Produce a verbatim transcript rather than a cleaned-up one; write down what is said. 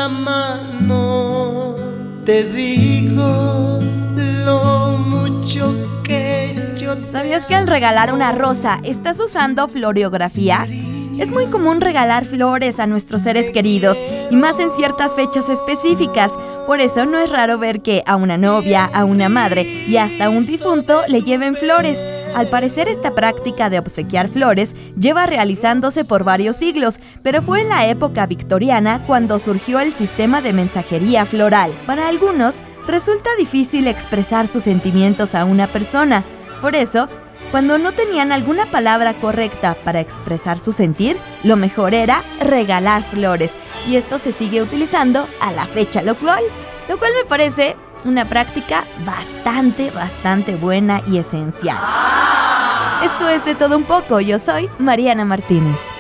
la mano, te digo lo mucho que yo te... ¿Sabías que al regalar una rosa estás usando floreografía? Es muy común regalar flores a nuestros seres queridos, y más en ciertas fechas específicas. Por eso no es raro ver que a una novia, a una madre y hasta a un difunto le lleven flores. Al parecer, esta práctica de obsequiar flores lleva realizándose por varios siglos, pero fue en la época victoriana cuando surgió el sistema de mensajería floral. Para algunos, resulta difícil expresar sus sentimientos a una persona. Por eso, cuando no tenían alguna palabra correcta para expresar su sentir, lo mejor era regalar flores, y esto se sigue utilizando a la fecha, lo cual, lo cual me parece una práctica bastante, bastante buena y esencial. Esto es De Todo Un Poco. Yo soy Mariana Martínez.